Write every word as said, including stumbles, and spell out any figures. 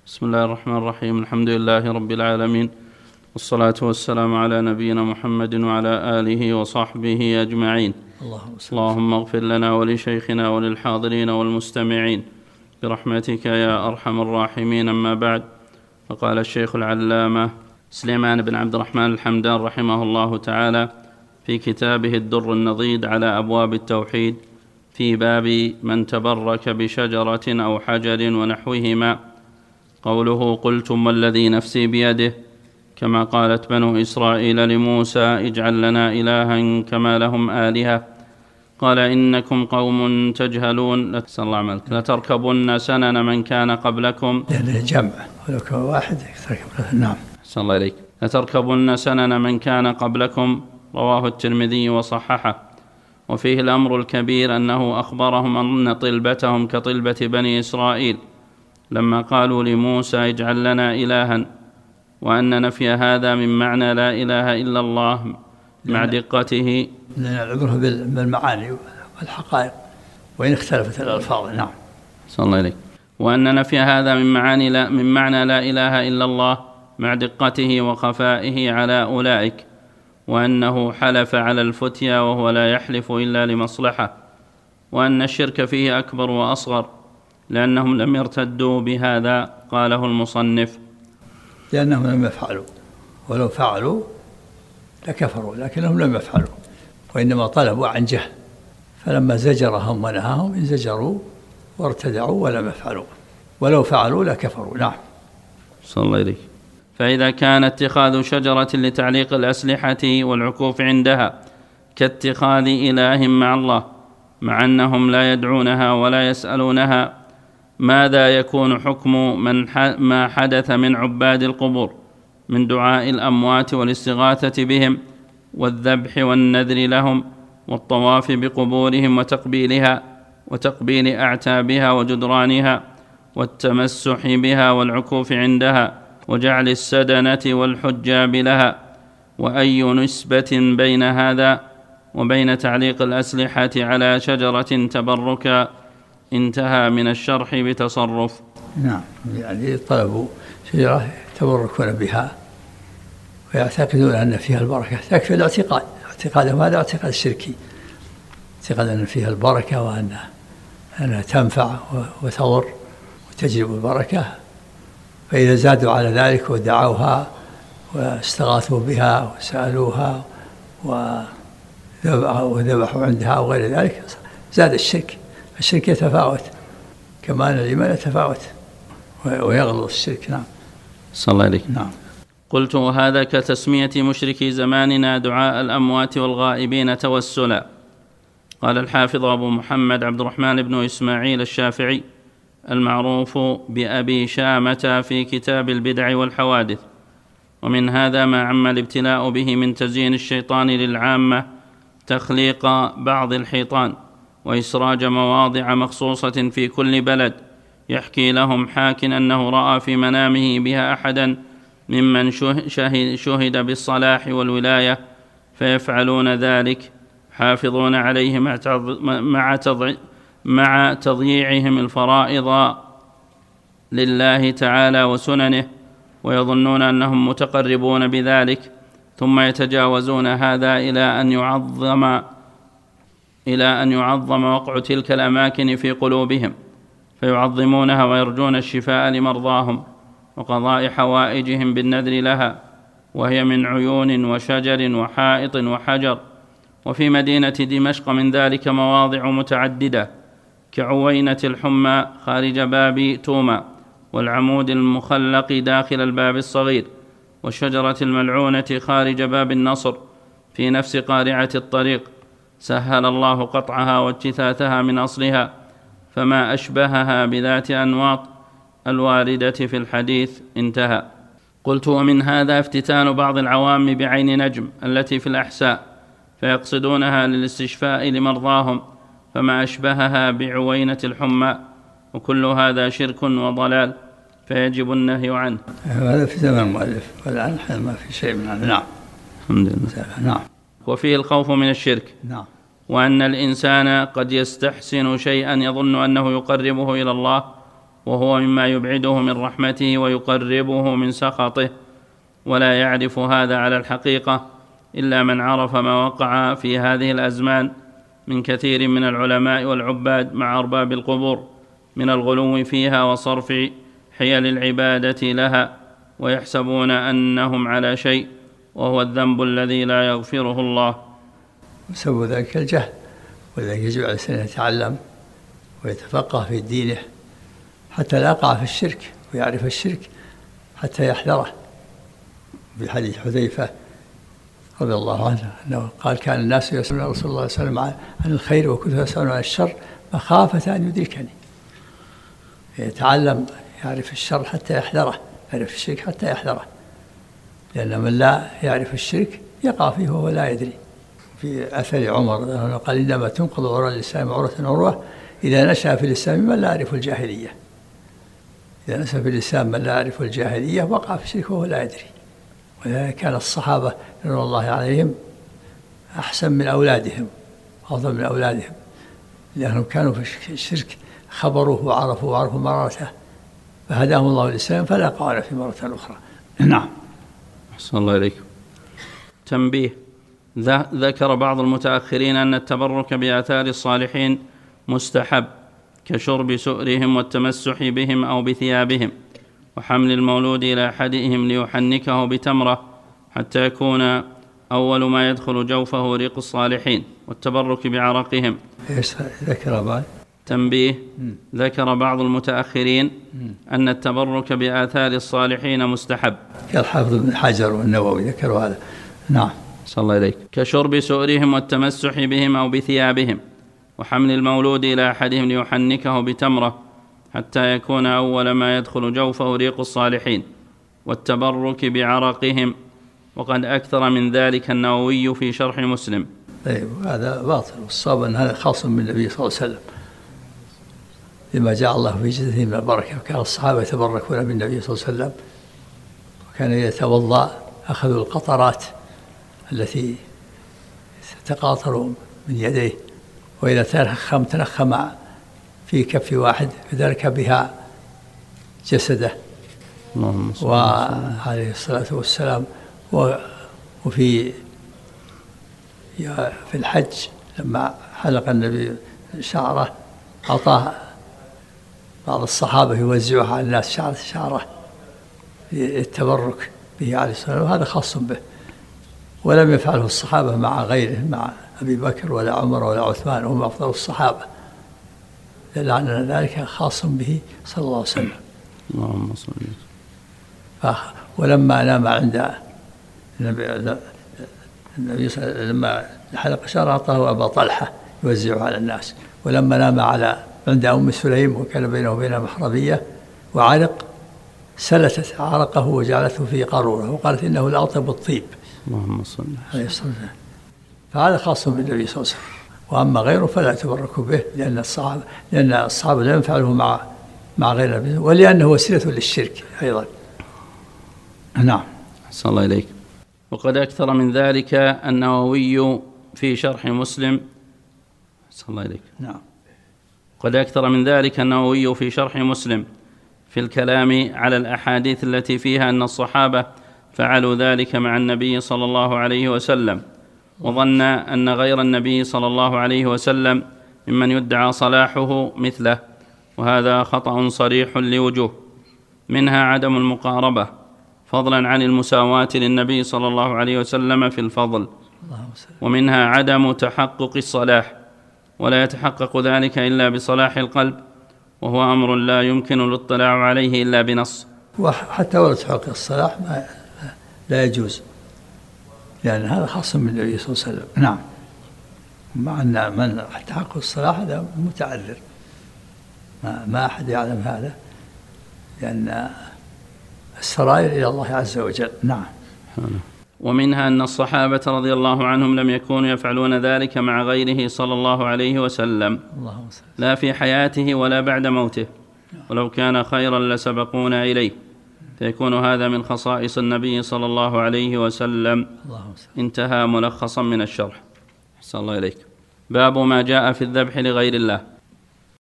بسم الله الرحمن الرحيم. الحمد لله رب العالمين، والصلاة والسلام على نبينا محمد وعلى آله وصحبه أجمعين. اللهم اغفر لنا ولشيخنا وللحاضرين والمستمعين برحمتك يا أرحم الراحمين. أما بعد، فقال الشيخ العلامة سليمان بن عبد الرحمن الحمدان رحمه الله تعالى في كتابه الدر النضيد على أبواب التوحيد في باب من تبرك بشجرة أو حجر ونحوهما، قوله: قلتم والذي نفسي بيده، كما قالت بنو إسرائيل لموسى: اجعل لنا إلها كما لهم آلهة. قال: إنكم قوم تجهلون لتركبن سنن من كان قبلكم. جمع واحد. نعم. صلى الله عليك. لتركبن سنن من كان قبلكم. رواه الترمذي وصححه. وفيه الأمر الكبير أنه أخبرهم أن طلبتهم كطلبة بني إسرائيل لما قالوا لموسى: اجعل لنا إلها، وأن نفي هذا من معنى لا إله إلا الله مع دقته، نعبره بالمعاني والحقائق وإن اختلفت الألفاظ. نعم. صلى الله عليك. وأن نفي هذا من معاني لا من معنى لا إله إلا الله مع دقته وخفائه على أولئك، وأنه حلف على الفتيا وهو لا يحلف إلا لمصلحة، وأن الشرك فيه أكبر وأصغر لأنهم لم يرتدوا بهذا. قاله المصنف: لأنهم لم يفعلوا، ولو فعلوا لكفروا، لكنهم لم يفعلوا، وإنما طلبوا عن جهل، فلما زجرهم ونهاهم انزجروا وارتدعوا ولم يفعلوا، ولو فعلوا لكفروا. نعم. صلى الله عليه. فإذا كان اتخاذ شجرة لتعليق الأسلحة والعكوف عندها كاتخاذ إله مع الله، مع أنهم لا يدعونها ولا يسألونها، ماذا يكون حكم من ما حدث من عباد القبور من دعاء الأموات والاستغاثة بهم والذبح والنذر لهم والطواف بقبورهم وتقبيلها وتقبيل أعتابها وجدرانها والتمسح بها والعكوف عندها وجعل السدنة والحجاب لها؟ وأي نسبة بين هذا وبين تعليق الأسلحة على شجرة تبركا؟ انتهى من الشرح بتصرف. نعم. يعني طلبوا شجرة يتبركون بها ويعتقدون أن فيها البركة، تكفي الاعتقاد، اعتقادهم هذا اعتقاد الشركي، اعتقاد أن فيها البركة وأنها أنها تنفع وتضر وتجلب البركة، فإذا زادوا على ذلك ودعوها واستغاثوا بها وسألوها وذبحوا عندها وغير ذلك زاد الشرك. الشرك يتفاوت كما أن الإيمان يتفاوت ويغلظ الشرك. نعم. صلى الله عليه. نعم. قلت: وهذا كتسمية مشركي زماننا دعاء الأموات والغائبين توسلا. قال الحافظ أبو محمد عبد الرحمن بن إسماعيل الشافعي المعروف بأبي شامة في كتاب البدع والحوادث: ومن هذا ما عم الابتلاء به من تزيين الشيطان للعامة تخليق بعض الحيطان وإسراج مواضع مخصوصة في كل بلد، يحكي لهم حاك أنه رأى في منامه بها أحدا ممن شهد, شهد بالصلاح والولاية، فيفعلون ذلك حافظون عليه مع مع تضييعهم الفرائض لله تعالى وسننه، ويظنون أنهم متقربون بذلك، ثم يتجاوزون هذا إلى أن يعظم إلى أن يعظم وقع تلك الأماكن في قلوبهم، فيعظمونها ويرجون الشفاء لمرضاهم وقضاء حوائجهم بالنذر لها، وهي من عيون وشجر وحائط وحجر. وفي مدينة دمشق من ذلك مواضع متعددة، كعوينة الحمى خارج باب توما، والعمود المخلق داخل الباب الصغير، والشجرة الملعونة خارج باب النصر في نفس قارعة الطريق، سهل الله قطعها واجتثاثها من أصلها، فما أشبهها بذات أنواط الواردة في الحديث. انتهى. قلت: ومن هذا افتتان بعض العوام بعين نجم التي في الأحساء، فيقصدونها للاستشفاء لمرضاهم، فما أشبهها بعوينة الحمى، وكل هذا شرك وضلال، فيجب النهي عنه. هذا في زمن المؤلف، والآن ما في شيء من هذا. نعم. الحمد لله. نعم. وفيه الخوف من الشرك. نعم. وأن الإنسان قد يستحسن شيئا يظن أنه يقربه إلى الله، وهو مما يبعده من رحمته ويقربه من سخطه، ولا يعرف هذا على الحقيقة إلا من عرف ما وقع في هذه الأزمان من كثير من العلماء والعباد مع أرباب القبور من الغلو فيها وصرف حيل العبادة لها، ويحسبون أنهم على شيء وهو الذنب الذي لا يغفره الله. وسبب ذلك الجهل، ولذلك يجب على الإنسان أن يتعلم ويتفقه في دينه حتى لا يقع في الشرك، ويعرف الشرك حتى يحذره. في حديث حذيفة رضي الله عنه أنه قال: كان الناس يسألون رسول الله صلى الله عليه وسلم عن الخير وكنت أسألون عن الشر مخافة أن يدركني. يتعلم يعرف الشر حتى يحذره، يعرف الشرك حتى يحذره، لأن من لا يعرف الشرك يقع فيه وهو لا يدري. في أثر عمر قال: إنما تنقض عروة الإسلام عروة عروة إذا نشأ في الإسلام من لا يعرف الجاهلية. إذا نشأ في الإسلام من لا يعرف الجاهلية وقع في الشرك وهو لا يدري. ولذلك كان الصحابة رضي الله عليهم أحسن من أولادهم، أفضل من أولادهم، لأنهم كانوا في الشرك خبروه وعرفوا وعرفوا مرارته، فهداهم الله الإسلام فلا قال في مرة أخرى. نعم. أحسن الله إليكم. تنبيه: ذكر بعض المتأخرين أن التبرك بآثار الصالحين مستحب، كشرب سؤرهم والتمسح بهم أو بثيابهم، وحمل المولود إلى أحدهم ليحنكه بتمرة حتى يكون أول ما يدخل جوفه ريق الصالحين، والتبرك بعرقهم. ذكر بعض تنبيه: ذكر بعض المتأخرين أن التبرك بآثار الصالحين مستحب، كالحافظ ابن حجر والنووي ذكروا هذا. نعم. صلى الله عليك. كشرب سؤرهم والتمسح بهم أو بثيابهم، وحمل المولود إلى أحدهم ليحنكه بتمرة حتى يكون أول ما يدخل جوفه ريق الصالحين، والتبرك بعرقهم. وقد أكثر من ذلك النووي في شرح مسلم. طيب، هذا باطل، والصواب أن هذا خاص من النبي صلى الله عليه وسلم، لما جاء الله في جسده من البركة، وكان الصحابة يتبركون بالنبي صلى الله عليه وسلم، وكان يتوضأ أخذوا القطرات التي تتقاطر من يديه، وإذا تنخم تنخم في كف واحد فذلك بها جسده. وعليه الصلاة والسلام. وفي في الحج لما حلق النبي شعره أعطاه بعض الصحابة يوزعها على الناس شعره شعره للتبرك به عليه الصلاة والسلام، وهذا خاص به، ولم يفعله الصحابة مع غيره، مع أبي بكر ولا عمر ولا عثمان، هم أفضل الصحابة، لأن ذلك خاص به صلى الله عليه وسلم. اللهم صل وسلم. ولما نام عند النبي النبي لما حلق شعره أعطاه أبا طلحة يوزعه على الناس، ولما نام على عند أم سليم وكان بينه وبينها محرمية وعرق سلتت عرقه وجعلته في قارورة وقالت إنه لأطيب الطيب. اللهم صل عليه الصلاة والسلام. فهذا خاص بالنبي صلى الله عليه وسلم، وأما غيره فلا تبركوا به، لأن الصحابة لأن الصحابة لا ينفعله مع مع غير النبي، ولأنه وسيلة للشرك أيضا. نعم. أحسن الله إليك. وقد أكثر من ذلك النووي في شرح مسلم. أحسن الله إليك. نعم. قد أكثر من ذلك النووي في شرح مسلم في الكلام على الأحاديث التي فيها أن الصحابة فعلوا ذلك مع النبي صلى الله عليه وسلم، وظن أن غير النبي صلى الله عليه وسلم ممن يدعى صلاحه مثله، وهذا خطأ صريح لوجوه، منها عدم المقاربة فضلا عن المساواة للنبي صلى الله عليه وسلم في الفضل، ومنها عدم تحقق الصلاح، ولا يتحقق ذلك إلا بصلاح القلب، وهو أمر لا يمكن الاطلاع عليه إلا بنص. وحتى ولا تحقق الصلاح ما لا يجوز، لأن هذا خاص من النبي صلى الله عليه وسلم. نعم. مع أن من تحقق الصلاح هذا متعذر، ما, ما أحد يعلم هذا، لأن السرائر إلى الله عز وجل. نعم. ومنها أن الصحابة رضي الله عنهم لم يكونوا يفعلون ذلك مع غيره صلى الله عليه وسلم، لا في حياته ولا بعد موته، ولو كان خيرا لسبقونا إليه، فيكون هذا من خصائص النبي صلى الله عليه وسلم. انتهى ملخصا من الشرح. أحسن الله إليك. باب ما جاء في الذبح لغير الله.